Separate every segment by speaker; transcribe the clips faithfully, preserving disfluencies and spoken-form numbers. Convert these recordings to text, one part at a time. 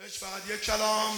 Speaker 1: فقط یک کلام.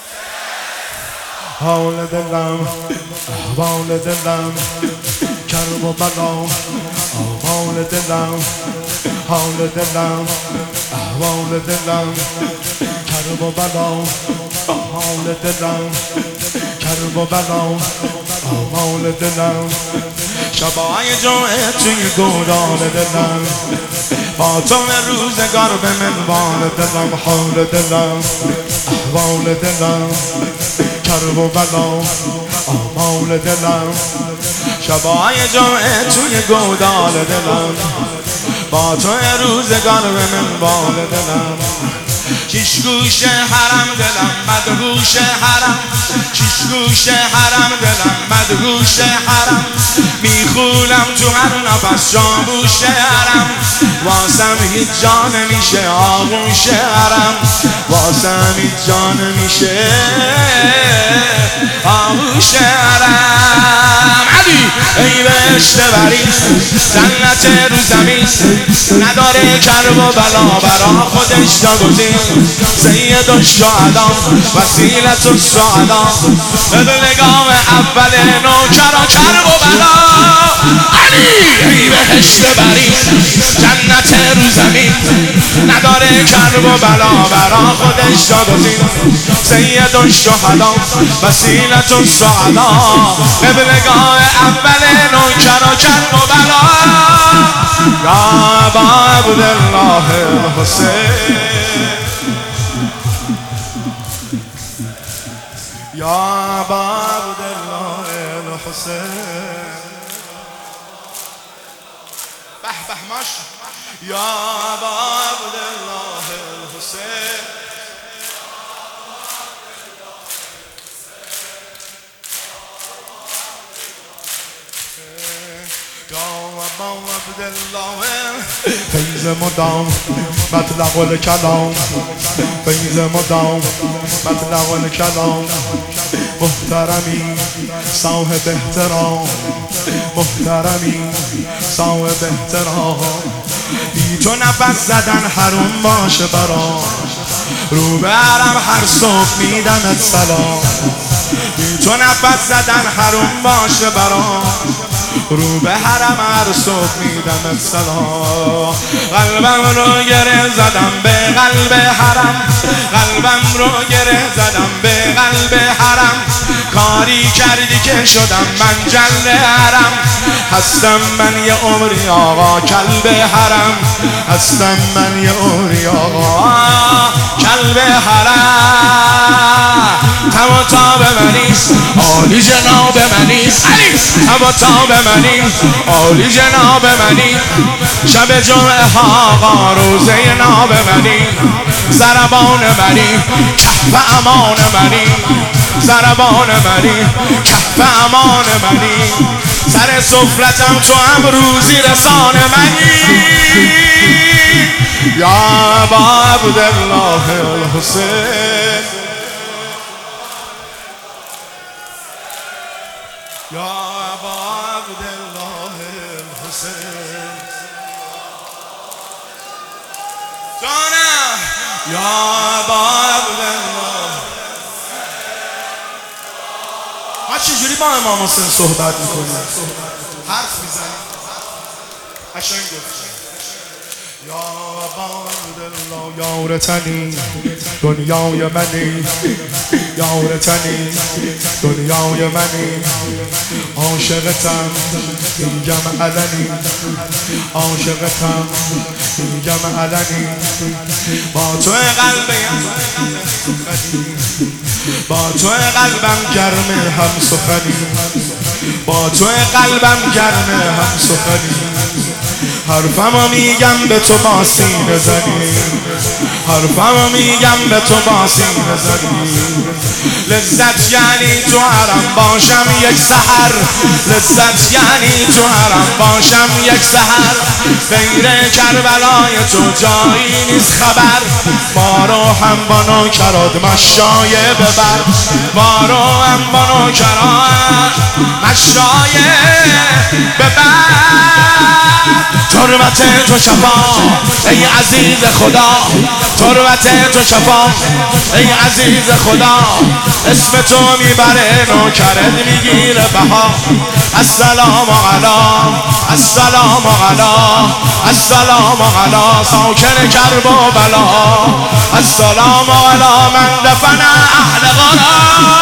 Speaker 1: حال دلم احوال دلم کرب و بلا، حال دلم حال دلم احوال دلم کرب و بلا، حال دلم کرب و بلا، حال دلم شبای جمعه توی گودال دلم، با تو روزگار به منوال دلم، حال دلم احوال دلم کرب و بلا، آمال دلم شبای جمعه توی گودال دلم، با تو روزگار به منوال دلم، شیش گوش حرم دلم مدهوش حرم، شیش گوش حرم دلم مدهوش حرم، میخونم تو هر نفس جاموش حرم، واسم هیچ جا نمیشه آغوش حرم، واسم هیچ جا نمیشه آغوش حرم. علی ای بهشت بری جنت رو زمین، نداره کرب و بلا برا خودش جاگزین، سید الشهدا وسیلة السعدا، ببلگام اول نوکرا کرب و بلا. علی ای بهشت بری جنت رو زمین، نداره کرب و بلا برا خودش جاگزین، سید الشهدا وسیلة السعدا، ببلگام اول نوکرا کرب و بلا. یا ابا عبدالله الحسین، یا ابا عبدالله الحسین، به به ماش، یا ابا عبدالله الحسین، یا ابا عبدالله فیض مدام مطلق الکلام، فیض مدام مطلق الکلام، محترمی صاحب احترام، محترمی صاحب احترام، بی تو نفس زدن حروم باشه برام، رو به حرم هر صبح میدمت سلام، بی تو نفس زدن حروم باشه برام، رو به حرم هر صبح میدمت سلام. قلبم رو گره زدم به قلب حرم، قلبم رو گره زدم به قلب حرم، کاری کردی که شدم من جلد حرم، هستم من یه عمری آقا کلب حرم، هستم من یه عمری آقا کلب حرم. تم و تاب منیست عالی جناب منیست، تم و تاب منیست عالی جناب منی، شب جمعه ها آقا روزه ناب منی، ضربان منی کف امان منی، ضربان منی کف امان منی، سر سفرتم تو هم روزی رسان منی. یا ابا عبدالله الحسین، یا ابا عبدالله الحسین، جانم یا ابا عبدالله. ما چجوری با امام حسین صحبت میکنیم؟ حرف میزنیم قشنگ گفت. یا ابا عبدالله یارتنی دنیای منی، یارتنی دنیای منی، عاشقتم میگم علنی، عاشقتم میگم علنی، با تو قلبم با تو قلبم گرم هم سخنی، با تو قلبم گرم هم سخنی، حرفمو میگم به تو با سینه زنی، حرفمو میگم به تو با سینه زنی، لذت یعنی تو حرم باشم یک سحر، لذت یعنی تو حرم باشم یک سحر، غیر کربلای تو جایی نیست خبر، ما رو هم با نوکرات مشایه ببر، ما رو هم با نوکرات مشایه ببر، تربت تو شفا ای عزیز خدا، تربت تو شفا ای عزیز خدا، اسم تو میبره نوکرت میگیره بها. السلام علی السلام علی السلام علی ساکن کرب و بلا، السلام علی من دفن اهل غلا.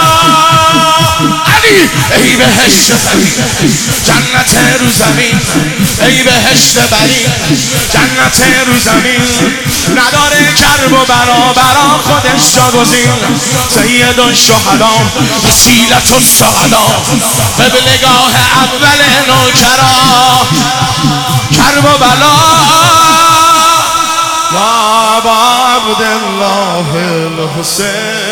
Speaker 1: علی ای بهشت زمین جنت رو زمین، ای بهشت بری جنت رو زمین، نداره کرب و بلا برا خودش جاگزین. سید الشهدا وسیلت السعدا قبلگاه اول نوکرا، کرب و بلا یا ابا عبدالله الحسین.